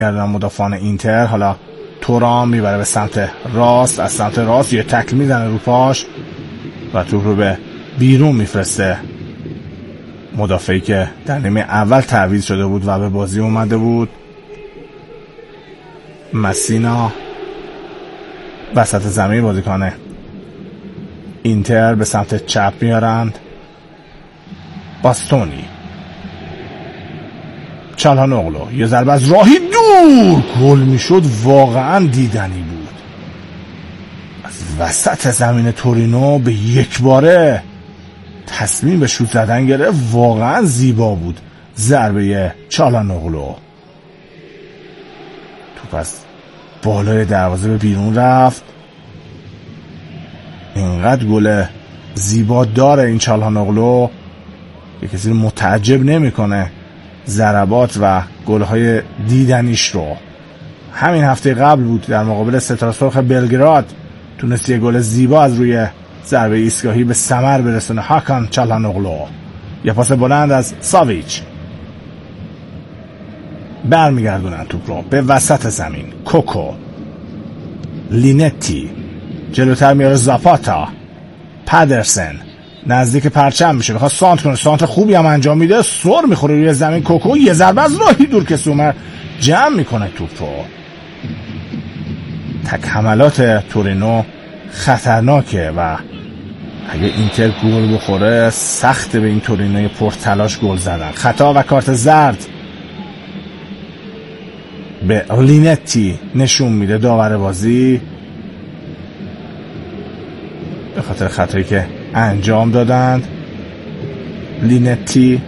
گردن مدافعان اینتر. حالا تورام میبره به سمت راست، از سمت راست یه تکل میزنه رو پاش و توپ رو به بیرون میفرسته. مدافعی که در نیمه اول تعویض شده بود و به بازی اومده بود. مسینا وسط زمین بازیکنه اینتر به سمت چپ میارند. باستونی، چالهانوغلو، یه ضربه از راهی دور، گل میشد، واقعا دیدنی بود. از وسط زمین تورینو به یک باره تصمیم به شوت زدن گرفت، واقعا زیبا بود ضربه چالهانوغلو. توپ از بالای دروازه به بیرون رفت. اینقدر گل زیبا داره این چالهانوغلو که کسی متعجب نمیکنه ضربات و گل‌های دیدنیش رو. همین هفته قبل بود در مقابل ستاره سرخ بلگراد تونست یه گل زیبا از روی ضربه ایستگاهی به ثمر برسونه. هاکان چالهانوغلو، یه پاس بلند از ساویچ، برمیگردونن توپ رو به وسط زمین. کوکو، لینتی، جلوتر میاره زاپاتا، پدرسن نزدیک پرچم میشه، بخواد سانت کنه، سانت خوبی هم انجام میده، سر میخوره روی زمین. کوکو یه ضربه از راهی دور که سومر جمع میکنه توپ رو. تک حملات تورینو خطرناکه و اگه اینتر گل بخوره سخت به این تورینوی پرتلاش گل زدن. خطا و کارت زرد به لینتی نشون میده داور بازی به خاطر خطایی که انجام دادند. لینتی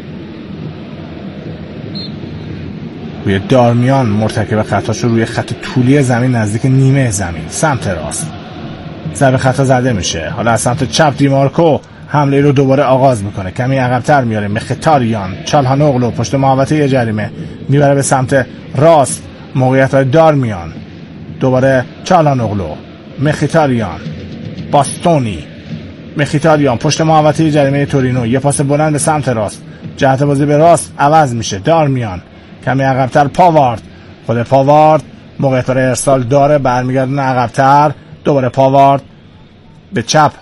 روی دارمیان مرتکب خطاشو روی خط طولی زمین نزدیک نیمه زمین سمت راست. ضربه خطا زده میشه. حالا از سمت چپ دیمارکو حمله رو دوباره آغاز میکنه، کمی عقب‌تر میاره. مختاریان، چالهانوغلو پشت محوطه جریمه میبره به سمت راست. موقعیت های دارمیان، دوباره چالهانوغلو، مختاریان، باستونی، مختاریان پشت محوطه جریمه تورینو، یه پاس بلند به سمت راست، جهت بازی به راست عوض میشه. دارمیان کمی عقب‌تر، پاوارد، خود پاوارد موقعیت برای ارسال داره، برمیگردونه عقب‌تر، دوباره پاوارد به چپ.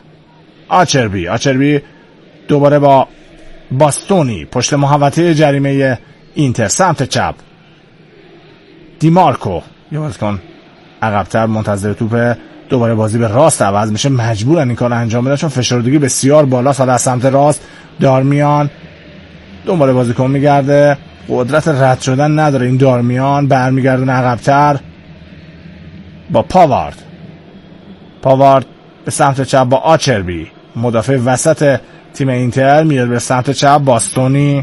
آچربی دوباره با باستونی پشت محوطه جریمه اینتر سمت چپ. دیمارکو یه بازیکن عقب‌تر منتظر توپه، دوباره بازی به راست عوض میشه. مجبورن این کار انجام بدن چون فشاردگی بسیار بالاست. حالا از سمت راست دارمیان دوباره بازیکن میگرده، قدرت رد شدن نداره این دارمیان، برمیگردونه عقب‌تر با پاوارد به سمت چپ با آچربی، مدافع وسط تیم اینتر میاد به سمت چپ. باستونی،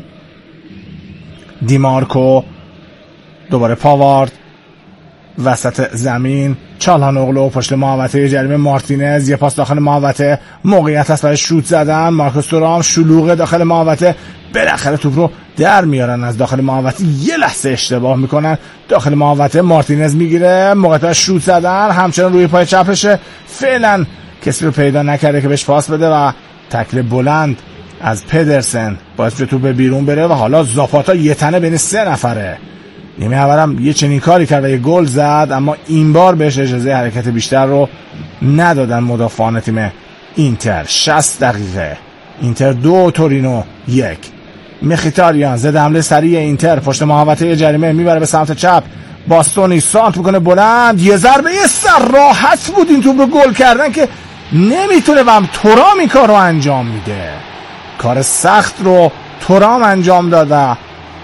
دیمارکو، دوباره پاوارد وسط زمین. چالهانوغلو پشت محوطه جریمه. مارتینز یه پاس داخل محوطه، موقعیت هست برای شوت زدن. مارکوس تورام شلوغه داخل محوطه، بالاخره توپ رو در میارن از داخل محوطه. یه لحظه اشتباه میکنن داخل محوطه. مارتینز میگیره، موقعیت شوت زدن، همچنان روی پای چپشه. فعلا کسی رو پیدا نکرده که بهش پاس بده و تکل بلند از پدرسن باعث بشه توپ بیرون بره و حالا زاپاتا یه تنه بین 3 نفره. نیمه اولم یه چنین کاری کرد و یه گل زد، اما این بار بهش اجازه حرکت بیشتر رو ندادن مدافعان تیم اینتر. 60 دقیقه اینتر 2 تورینو 1. مختاریان ضد حمله سریع اینتر پشت محوطه جریمه میبره به سمت چپ. باستونی سانت میکنه بلند، یه ضربه سر راحت بود این توپ رو گل کردن که نمیتونه و هم تورام این کار رو انجام میده. کار سخت رو تورام انجام داده،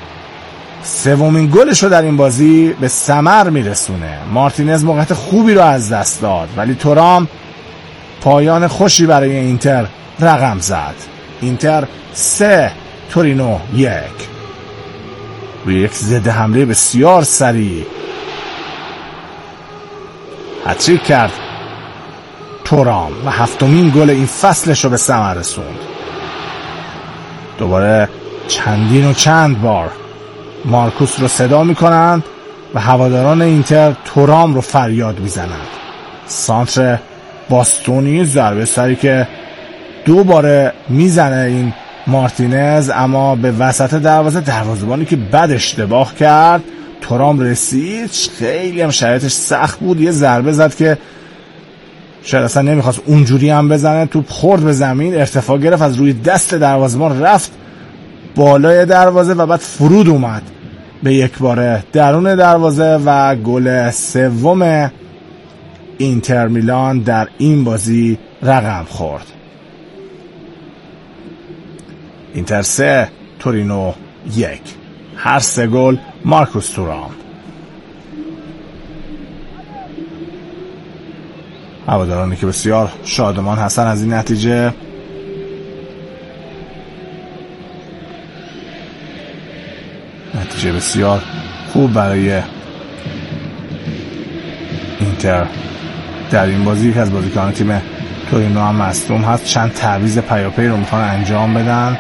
سومین گلش رو در این بازی به ثمر میرسونه. مارتینز موقعیت خوبی رو از دست داد ولی تورام پایان خوشی برای اینتر رقم زد. اینتر 3 تورینو 1. روی یک ضد حمله بسیار سریع هتریک کرد تورام و 7مین گل این فصلش رو به ثمر رسوند. دوباره چندین و چند بار مارکوس رو صدا میکنند و هواداران اینتر تورام رو فریاد میزنند. سانتر باستونی، ضربه سری که دوباره میزنه این مارتینز اما به وسط دروازه، دروازه‌بانی که بد اشتباه کرد. تورام رسید، خیلی هم شرایطش سخت بود، یه ضربه زد که شاید اصلا نمیخواست اونجوری هم بزنه، توپ خورد به زمین، ارتفاع گرفت، از روی دست دروازه‌بان رفت بالای دروازه و بعد فرود اومد به یک باره درون دروازه و گل سوم اینتر میلان در این بازی رقم خورد. اینتر 3 تورینو 1. هر 3 گل مارکوس تورام. هوادارانی که بسیار شادمان هستن از این نتیجه. نتیجه بسیار خوب برای اینتر در این بازی. یک از بازیکنان تیم تورینو هم مصدوم هست، چند تعویض پیاپی رو میخوان انجام بدن.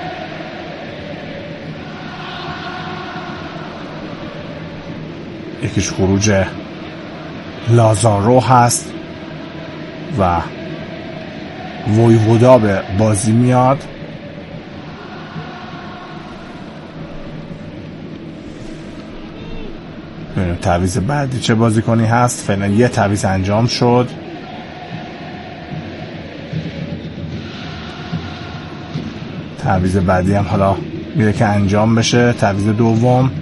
یکیش خروج لازارو هست و وویودا به بازی میاد. ببینیم تعویض بعدی چه بازیکنی هست. فعلا یه تعویض انجام شد. تعویض بعدی هم حالا میره که انجام بشه. تعویض دوم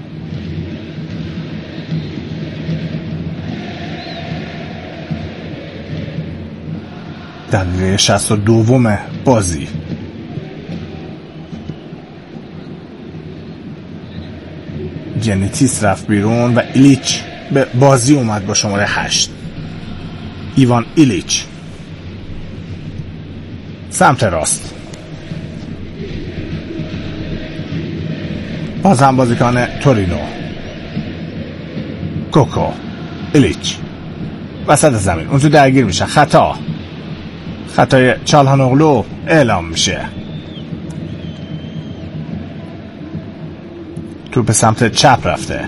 دقیقه 62 بازی. جنتیس رفت بیرون و ایلیچ به بازی اومد با شماره 8. ایوان ایلیچ سمت راست. باز هم بازیکن تورینو کوکو ایلیچ وسط زمین اونجا درگیر میشه. خطای چالهانوغلو اعلام میشه. توپ به سمت چپ رفته.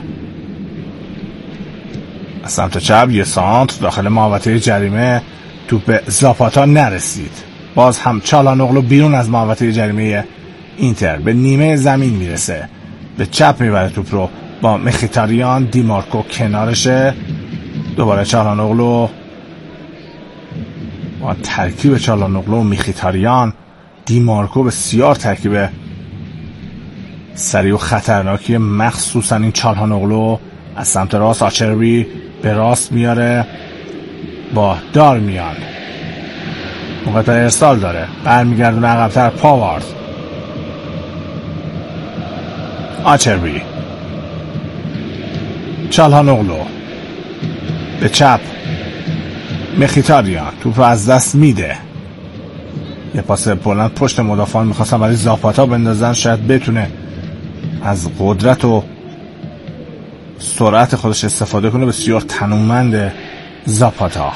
از سمت چپ یه سانتر داخل محوطه جریمه، توپ به زاپاتا نرسید. باز هم چالهانوغلو بیرون از محوطه جریمه اینتر به نیمه زمین میرسه، به چپ میبره توپ رو با مخیتاریان. دیمارکو کنارشه. دوباره چالهانوغلو با ترکیب چالهانوغلو و میخیتاریان. دیمارکو بسیار ترکیب سریع و خطرناکی، مخصوصا این چالهانوغلو. از سمت راست آچربی به راست میاره، با دار میان، موقع ارسال داره، برمیگردونه عقب‌تر. پاوارد، آچربی، چالهانوغلو به چپ، مخیتاریان توپ رو از دست میده. یه پاس بلند پشت مدافعان میخواستن برای زاپاتا بندازن، شاید بتونه از قدرت و سرعت خودش استفاده کنه. بسیار تنومند زاپاتا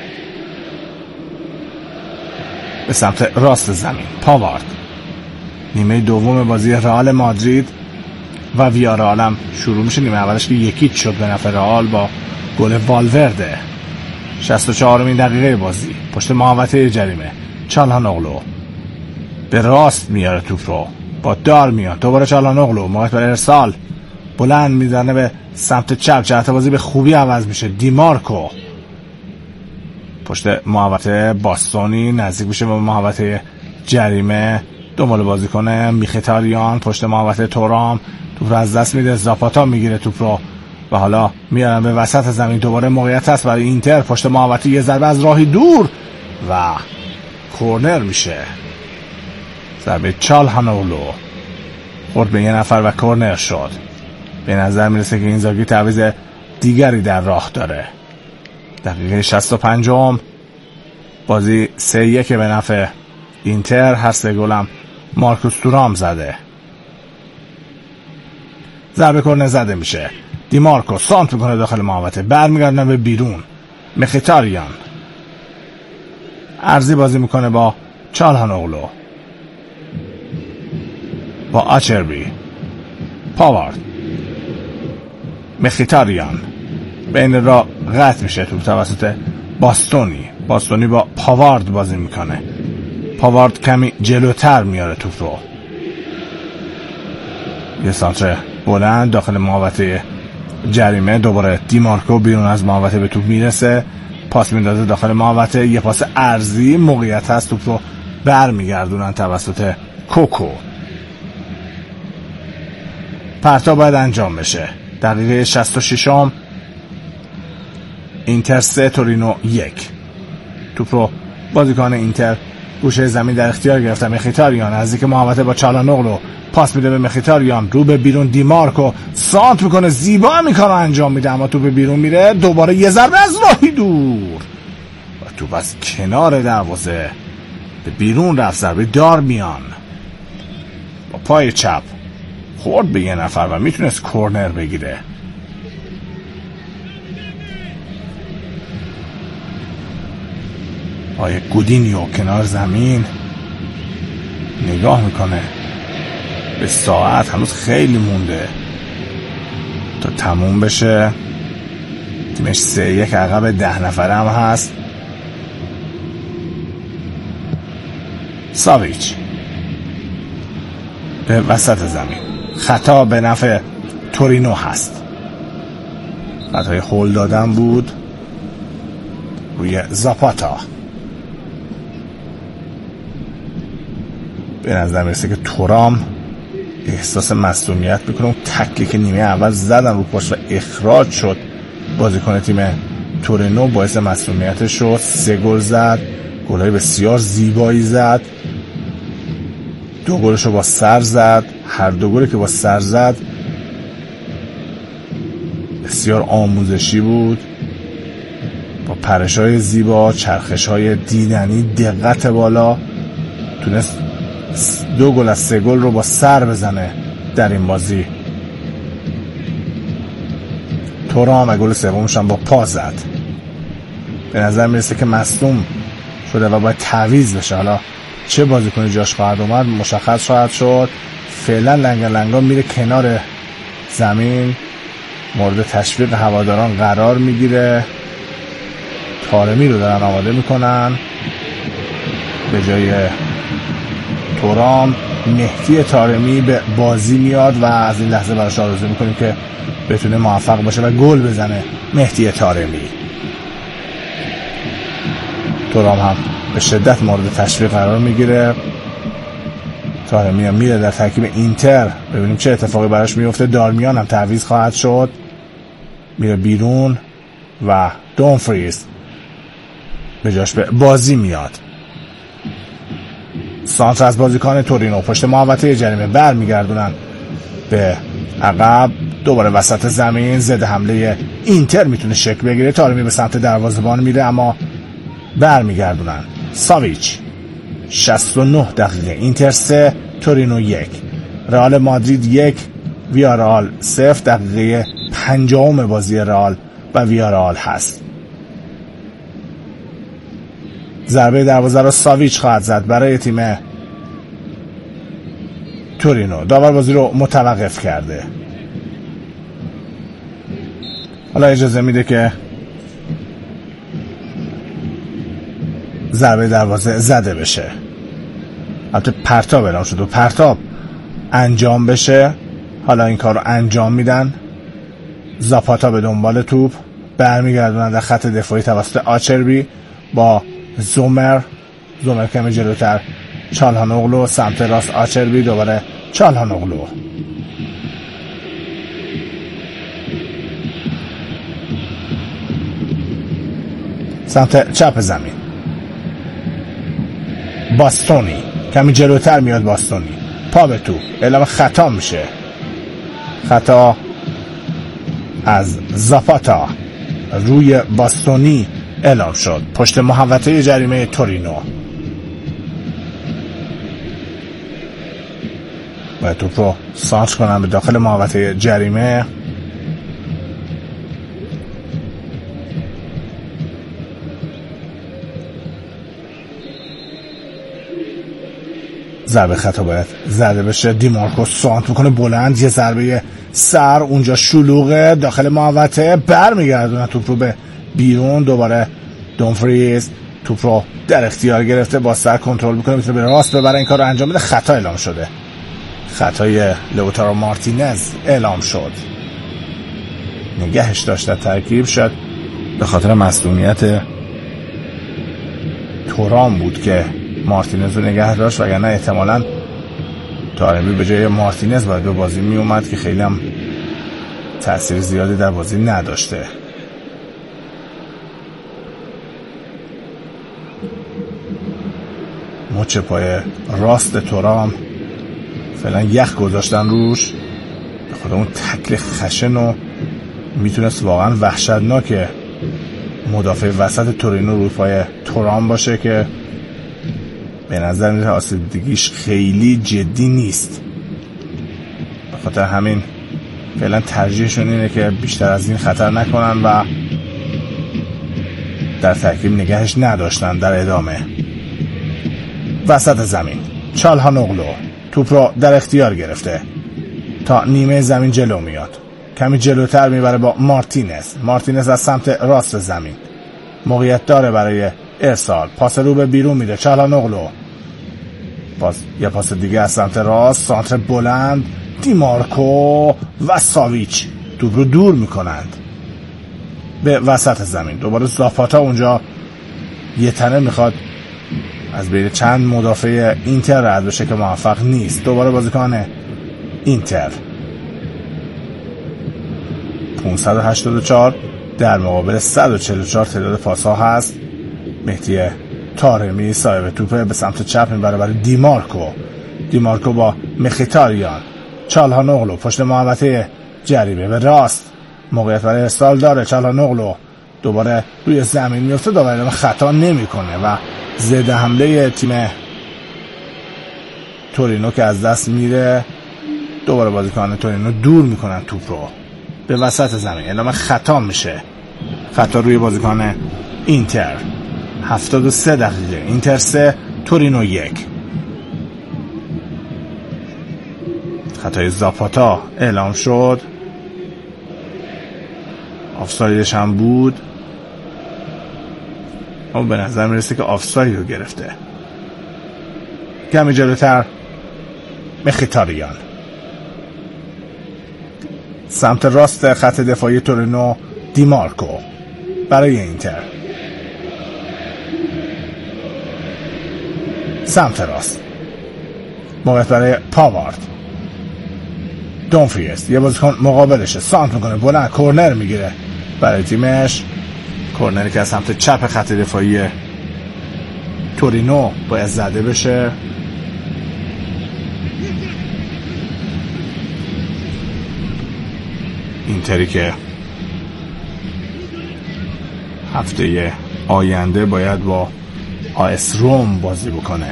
به سمت راست زمین. پاوارد. نیمه دوم بازی رئال مادرید و ویارال هم شروع میشه. نیمه اولش که 1-0 شد به نفع رئال با گل والورده. 64مین دقیقه بازی. پشت محوطه جریمه چالهانوغلو به راست میاره توپ رو، با دار میاد. دوباره چالهانوغلو موقع بر ارسال بلند میزنه به سمت چپ. جهت بازی به خوبی عوض میشه. دیمارکو پشت محوطه باستونی نزدیک میشه به محوطه جریمه، دنبال بازی کنه. میخیتاریان پشت محوطه تورام توپ رو از دست میده. زاپاتا میگیره توپ رو و حالا میارن به وسط زمین. دوباره موقعیت هست برای اینتر پشت محوطه. یه ضربه از راهی دور و کورنر میشه. ضربه چالهانوغلو خورد به یه نفر و کورنر شد. به نظر میرسه که اینزاگی تعویض دیگری در راه داره. دقیقه 65 بازی 3-1 به نفع اینتر. هر 3 گلم مارکوس تورام زده. ضربه کورنر زده میشه. دیمارکو سانت میکنه داخل محوطه، برمیگردن به بیرون. مخیتاریان ارزی بازی میکنه با چالهانوغلو، با آچربی. پاوارد، مخیتاریان بین را قطع میشه توپ توسط باستونی با پاوارد بازی میکنه. پاوارد کمی جلوتر میاره توپ رو. یه سانتر بلند داخل محوطه جریمه. دوباره دیمارکو بیرون از محوطه به توپ میرسه، پاس میدازه داخل محوطه، یه پاس عرضی، موقعیت هست، توپ رو برمیگردونن توسط کوکو. پرتاب باید انجام بشه. دقیقه 66م. اینتر 3 تورینو 1. توپ رو بازیکن اینتر گوشه زمین در اختیار گرفته. مخیتاریان نزدیک محوطه با چالانوغلو، پاس میده به مخیتاریان، رو به بیرون دیمارکو سانت میکنه، زیبا میکنه، انجام میده، اما توپ بیرون میره. دوباره یه ضربه از راهی دور و توپ از کنار دروازه به بیرون رفت. ضربه دارمیان با پای چپ خورد به یه نفر و میتونست کورنر بگیره. آیه گودینیو کنار زمین نگاه میکنه به ساعت، هنوز خیلی مونده تا تموم بشه. تیمش 3-1 عقب 10 نفره هم هست. ساویچ به وسط زمین، خطا به نفع تورینو هست. خطای هول دادن بود روی زاپاتا. به نظر میرسه که تورام احساس مصدومیت میکنه. اون تکلی که نیمه اول زدن رو پشت و اخراج شد بازیکن تیم تورینو باعث مصدومیتش شد. 3 گل زد، گل‌های بسیار زیبایی زد. 2 گلشو با سر زد. هر 2 گلی که با سر زد بسیار آموزشی بود، با پرش‌های زیبا، چرخش‌های دیدنی، دقت بالا. تونست 2 گل از 3 گل رو با سر بزنه در این بازی. تورام گل سومش هم با پا زد. به نظر میرسه که مصدوم شده و باید تعویض بشه. حالا چه بازیکنی جاش خواهد اومد مشخص خواهد شد. فعلا لنگا میره کنار زمین، مورد تشویق هواداران قرار میگیره. تارمی رو دارن آماده میکنن به جای تورام. مهدی طارمی به بازی میاد و از این لحظه براش آرزو میکنیم که بتونه موفق باشه و گل بزنه. مهدی طارمی. تورام هم به شدت مورد تشویق قرار میگیره. طارمی هم میره در ترکیب اینتر، ببینیم چه اتفاقی براش میفته. دارمیان هم تعویض خواهد شد، میره بیرون و دونفریز به جاش به بازی میاد. سانتر از بازیکن تورینو پشت محوطه جریمه برمیگردونن به عقب. دوباره وسط زمین ضد حمله اینتر میتونه شکل بگیره. طارمی به سمت دروازه‌بان میره اما برمیگردونن. ساویچ. 69 دقیقه. اینتر 3 تورینو 1. رئال مادرید 1 ویارال 0. دقیقه 50 بازی رئال و ویارال هست. ضربه دروازه رو ساویچ خواهد زد برای تیم تورینو. داور بازی رو متوقف کرده. حالا اجازه میده که ضربه دروازه زده بشه. البته پرتاب اعلام شد و پرتاب انجام بشه. حالا این کار رو انجام میدن. زاپاتا به دنبال توپ برمیگردونن در خط دفاعی توسط آچربی با زومر کمی جلوتر. چالهانوغلو سمت راست آچربی، دوباره چالهانوغلو. سمت چپ زمین باستونی کمی جلوتر میاد. باستونی پا به توپ، اعلام خطا میشه. خطا از زاپاتا روی باستونی اعلام شد پشت محوطه جریمه تورینو. باید توپ رو سانچ کنن به داخل محوطه جریمه. ضربه خطا باید زده بشه. دیمارکو سانت میکنه بلند، یه ضربه سر اونجا شلوغه داخل محوطه، برمیگردونه توپ رو به بیرون. دوباره دونفریز توپ رو در اختیار گرفته، با سر کنترل میکنه، میتونه به راست ببره. این کار رو انجام میده. خطا اعلام شده. خطای لوتارو مارتینز اعلام شد. نگهش داشت در ترکیب. شاید به خاطر مصدومیت تورام بود که مارتینز رو نگه داشت، وگرنه احتمالاً طارمی به جای مارتینز باید به بازی می اومد که خیلی هم تأثیر زیادی در بازی نداشته. مچ پای راست تورام فعلا یخ گذاشتن روش، به خود اون تکل خشن و میتونست واقعا وحشتناک مدافع وسط تورینو روی پای تورام باشه که به نظر میاد آسیب‌دیدگیش خیلی جدی نیست. به خاطر همین فعلا ترجیحشون اینه که بیشتر از این خطر نکنن و در ترکیب نگهش نداشتن. در ادامه وسط زمین چالهانوغلو توپ رو در اختیار گرفته، تا نیمه زمین جلو میاد، کمی جلوتر میبره با مارتینز از سمت راست زمین، موقعیت داره برای ارسال، پاس رو به بیرون میده. چالهانوغلو یه پاس دیگه از سمت راست، سانتر بلند، دیمارکو و ساویچ توپ رو دور میکنند به وسط زمین. دوباره زاپاتا اونجا یه تنه میخواد از بین چند مدافع اینتر رد بشه که موفق نیست. دوباره بازیکن اینتر 584 در مقابل 144 تعداد پاس‌ها هست. مهدی طارمی صاحب توپه به سمت چپ میبره برای دیمارکو با مخیتاریان. چالهانوغلو پشت محوطه جریمه به راست، موقعیت برای ارسال داره. چالهانوغلو دوباره روی زمین میفته، دوباره خطا نمیکنه و ضد حمله تیم تورینو که از دست میره. دوباره بازیکن تورینو دور میکنن توپ رو به وسط زمین، اعلام خطا میشه. خطا روی بازیکن اینتر. 73 دقیقه، اینتر 3 تورینو 1. خطای زاپاتا اعلام شد، آفسایدش هم بود، اما به نظر میرسه که آفساید رو گرفته. کمی جلوتر مخیتاریان سمت راست خط دفاعی تورینو، دیمارکو برای اینتر سمت راست، موقعیت برای پاوارد. دونفریز یه بازیکن مقابلشه، سانت میکنه بلند، کورنر میگیره برای تیمش. کورنری که از سمت چپ خط دفاعی تورینو باید زده بشه. اینتری که هفته آینده باید با آیس روم بازی بکنه.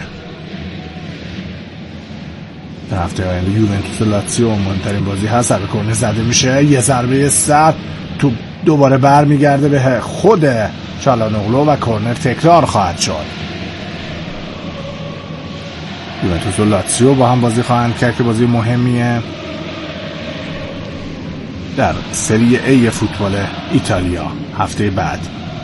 در هفته آینده یوونتوس و لاتزیو مهمترین بازی هست. سر کورنر زده میشه، یه ضربه سر، تو دوباره برمیگرده به خود چالهانوغلو و کورنر تکرار خواهد شد. یوونتوس و لاتزیو با هم بازی خواهند کرد که بازی مهمیه در سری ای فوتبال ایتالیا هفته بعد.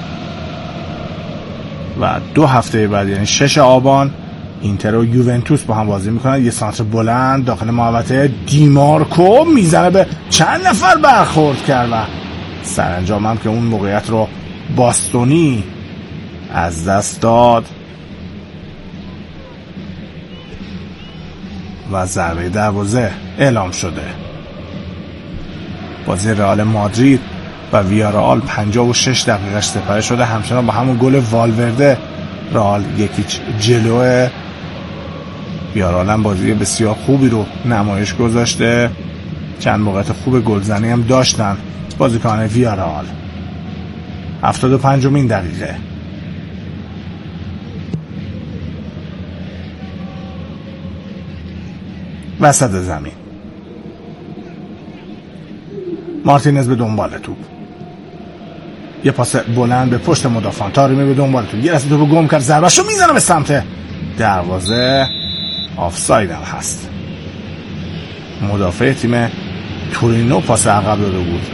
و 2 هفته بعد یعنی 6 آبان اینتر و یوونتوس با هم بازی میکنن. یه سانتر بلند داخل محوطه، دیمارکو میزنه، به چند نفر برخورد کرد و سرانجام هم که اون موقعیت رو باستونی از دست داد و ضربه دروازه اعلام شده. بازی رئال مادرید و ویارئال 56 دقیقهش سپری شده، همچنان با همون گل والورده رئال 1-0 جلوه. ویارئال هم بازی بسیار خوبی رو نمایش گذاشته، چند موقعیت خوب گلزنی هم داشتن بازیکن ویارئال. 75مین دقیقه وسط زمین، مارتینز به دنبال توپ، یه پاس بلند به پشت مدافعان، طارمی به دنبال توپ، یه لحظه توپ گم کرد، ضربه‌شو میزنه به سمت دروازه. آفساید هم هست. مدافع تیم تورینو پاس عقب داده بود.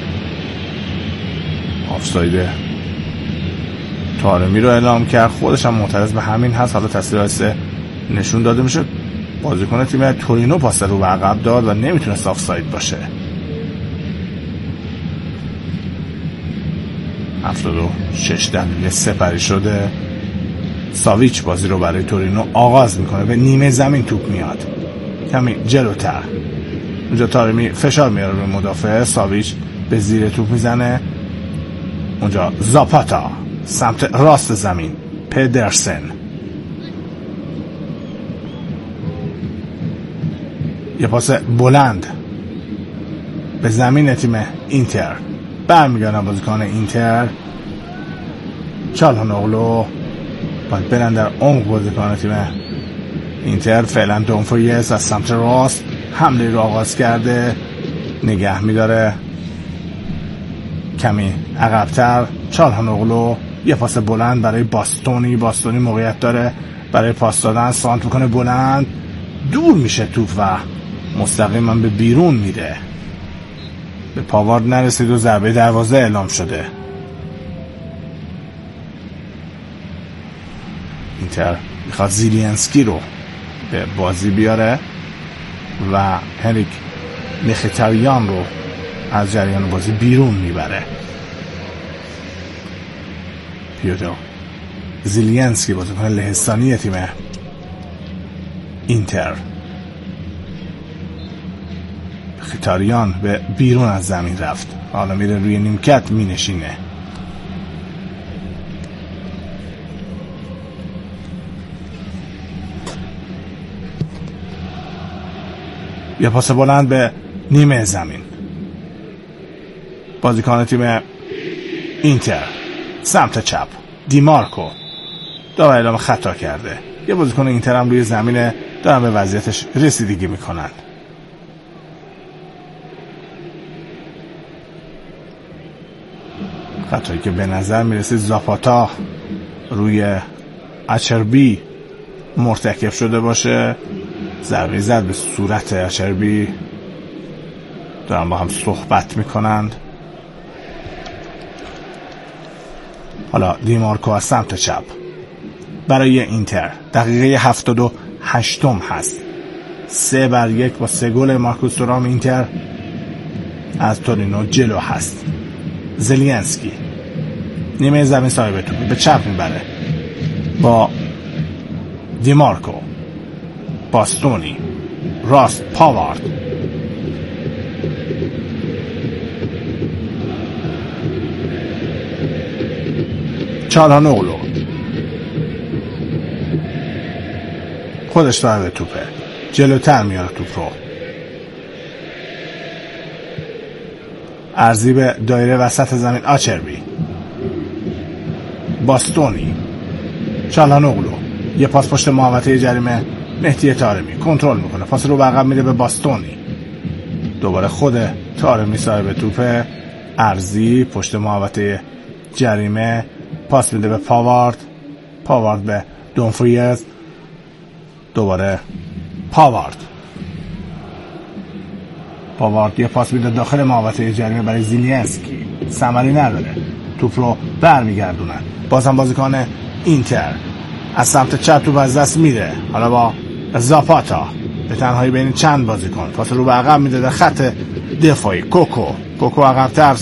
آفساید طارمی رو اعلام کرد، خودش هم معترض به همین هست. حالا تصویر نشون داده میشه بازیکن تیم تورینو پاس رو به عقب داد و نمیتونست آفساید باشه. 76 دقیقه سپری شده. ساویچ بازی رو برای تورینو آغاز میکنه، به نیمه زمین توپ میاد، کمی جلوتر. اونجا تارمی فشار میاره روی مدافع، ساویچ به زیر توپ میزنه. اونجا زاپاتا سمت راست زمین، پدرسن یه پاس بلند به زمین تیم اینتر، برمیگردن بازیکن اینتر. چالهانوغلو باید برن در عمق بازیکن تیم اینتر. فعلا دومفریز از سمت راست حمله رو آغاز کرده، نگه میداره کمی عقبتر. چالهانوغلو یه پاس بلند برای باستونی موقعیت داره برای پاس دادن، سانت میکنه بلند، دور میشه توپ و مستقیما به بیرون میره، به پاوارد نرسید و ضربه دروازه اعلام شده. اینتر میخواد زیلینسکی رو به بازی بیاره و هنریک مخیتاریان رو از جریان بازی بیرون میبره. پیوتر زیلینسکی بازیکن لهستانی تیم اینتر، مخیتاریان به بیرون از زمین رفت، حالا میره روی نیمکت مینشینه. یه پاس بلند به نیمه زمین، بازیکن تیم اینتر سمت چپ، دیمارکو داره اعلام خطا کرده. یه بازیکن اینتر هم روی زمینه، دارن به وضعیتش رسیدگی میکنن. خطایی که به نظر میرسید زاپاتا روی اچربی مرتکب شده باشه. ضربه زد به صورت اچربی، دارن با هم صحبت میکنند. حالا دیمارکو از سمت چپ برای اینتر، دقیقه 78 هست. 3-1 با 3 گل مارکوس تورام اینتر از تورینو جلو هست. زلینسکی نیمه زمین صاحب توپ به چپ میبره با دیمارکو، باستونی راست، پاوارد چالهانوغلو خودش صاحب توپه، جلوتر میاره توپ رو، عرضی به دایره وسط زمین. آچربی، باستونی، چالهانوغلو یه پاس پشت محوطه جریمه، مهدی طارمی کنترل میکنه، پاس رو به عقب میده به باستونی، دوباره خود طارمی صاحب توپه، عرضی پشت محوطه جریمه، پاس میده به پاوارد به دومفریز، دوباره پاوارد یه پاس میده داخل محوطه جریمه برای زیلینسکی، ثمری نداره، توپ رو برمیگردونن. بازم بازیکن اینتر از سمت چپ توپ از دست میره، حالا با زاپاتا به تنهایی بین چند بازیکن، پاس رو به عقب میده در خط دفاعی. کوکو عقب‌تر،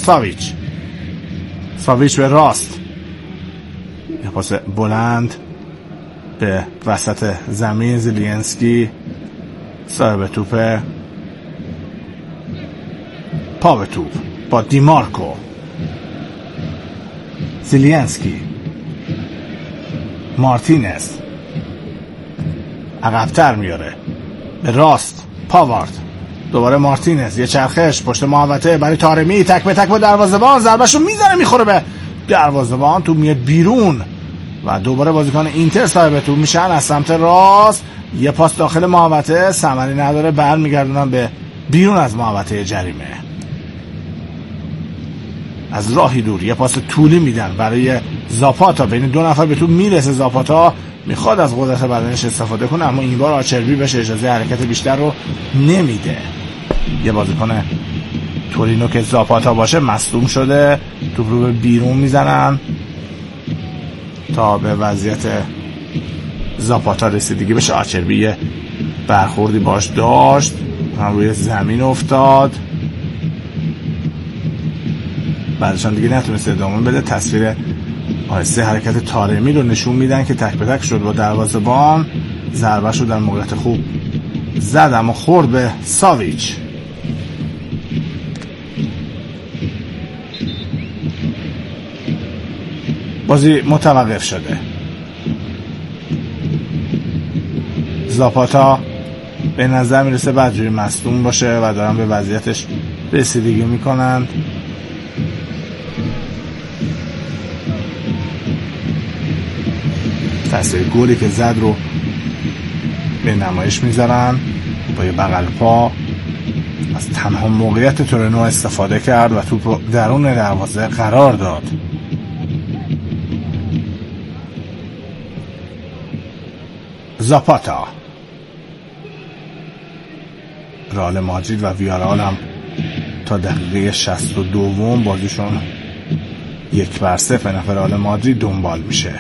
ساویچ به راست، یه پاس بلند به وسط زمین. زیلینسکی صاحب توپ، پا به توپ با دیمارکو. زیلینسکی، مارتینز عقب‌تر میاره به راست، پاوارد، دوباره مارتینز، یه چرخش پشت محوطه برای طارمی، تک به تک با دروازه‌بان، ضربه‌شو میزنه میخوره به دروازه‌بان، تو میاد بیرون و دوباره بازیکن اینتر صاحب توپ میشن از سمت راست. یه پاس داخل محوطه، ثمری نداره، برمیگردونن به بیرون از محوطه جریمه. از راهی دور یه پاس طولی میدن برای زاپاتا، بین 2 نفر به توپ میرسه. زاپاتا میخواد از قدرت بدنش استفاده کنه، اما این بار آچربی بهش اجازه حرکت بیشتر رو نمیده. یه بازیکن تورینو که زاپاتا باشه مصدوم شده، توپ رو به بیرون میزنن تا به وضعیت زاپاتا رسیدگی بشه. آچربی یه برخوردی باش داشت، هم روی زمین افتاد. بعدشان دیگه نتونست ادامه بده. تصویر آهسته حرکت تارمی رو نشون میدن که تک به تک شد با دروازه‌بان. ضربه شد در موقعیت خوب زد اما خورد به ساویچ. بازی متوقف شده. زاپاتا به نظر میرسه بدجوری مصدوم باشه و دارن به وضعیتش رسیدگی میکنن. تصویر گلی که زد رو به نمایش میذارن. با یه بغل پا از تنها موقعیت تورینو استفاده کرد و توپ رو درون دروازه قرار داد. زاپاتا. رئال مادرید و ویارال هم تا دقیقه 62 بازیشون 1-0 نفر رئال مادرید دنبال میشه.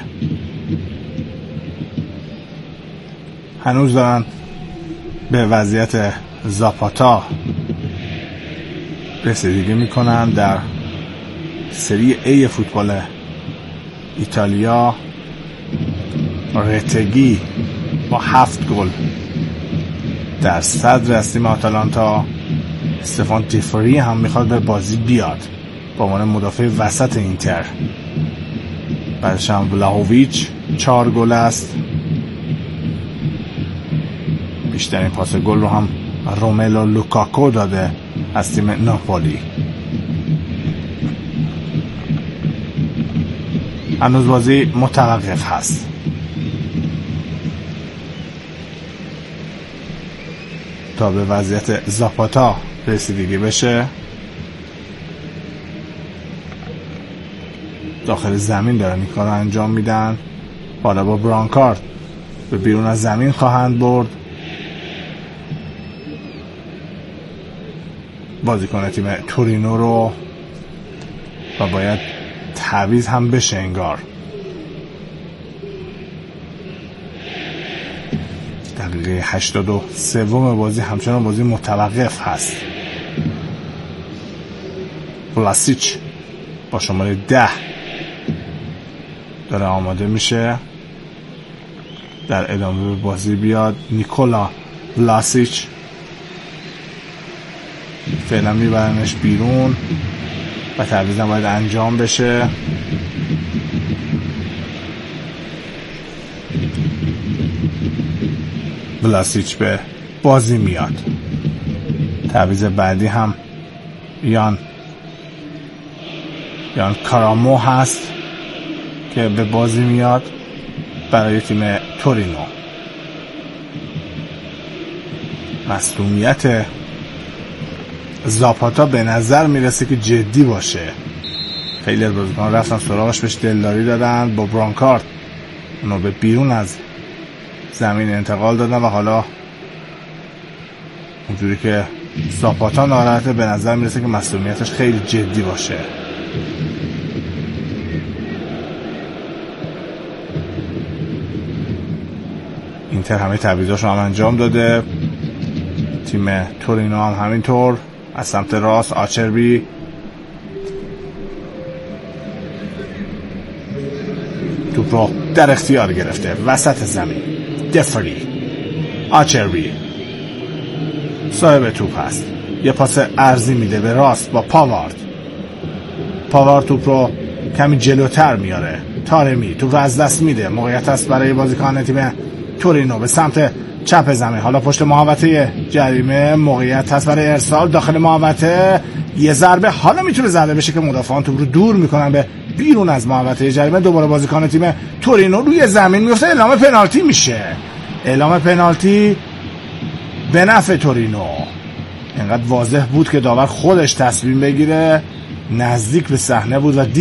هنوز دارن به وضعیت زاپاتا رسیدگی میکنن. در سری A فوتبال ایتالیا رتگی با 7 گل در صدر از تیم آتالانتا. استفان دیفری هم میخواد به بازی بیاد با عنوان مدافع وسط اینتر. بعدش هم ولاهویچ 4 گل است. بیشترین پاس گل رو هم روملو لوکاکو داده از تیم ناپولی. هنوز بازی متوقف هست. تا به وضعیت زاپاتا رسیدگی بشه. داخل زمین دارن این کار رو انجام میدن. حالا با برانکارد به بیرون از زمین خواهند برد. بازیکن تیم تورینو رو و باید تعویض هم بشه انگار. دقیقه 83 بازی همچنان بازی متوقف هست. ولاسیچ با شماره 10 داره آماده میشه در ادامه به بازی بیاد. نیکولا ولاسیچ فعلا میبرنش بیرون و تعویض هم باید انجام بشه. ولاسیچ به بازی میاد. تعویض بعدی هم یان کارامو هست که به بازی میاد برای تیم تورینو. مصدومیت زاپاتا به نظر میرسه که جدی باشه. خیلی از بازیکنان رفتن سراغش، بهش دلداری دادن. با برانکارد اونو به بیرون از زمین انتقال دادن و حالا اونجوری که زاپاتا ناراحته به نظر میرسه که مصدومیتش خیلی جدی باشه. اینتر همه تعویضاشو هم انجام داده. تیم تورینو هم همینطور. از سمت راست آچربی توپ رو در اختیار گرفته وسط زمین. دفری آچربی صاحب توپ هست. یه پاس عرضی میده به راست با پاوارد توپ رو کمی جلوتر میاره. تارمی توپ رو از دست میده. موقعیت هست برای بازیکن تیم تورینو به سمت چپ زمین. حالا پشت محوطه جریمه موقعیت هست برای ارسال داخل محوطه. یه ضربه حالا میتونه زده بشه که مدافعان توپ رو دور میکنن به بیرون از محوطه جریمه. دوباره بازیکن تیم تورینو روی زمین میفته. اعلام پنالتی میشه. اعلام پنالتی به نفع تورینو. اینقدر واضح بود که داور خودش تصمیم بگیره. نزدیک به صحنه بود و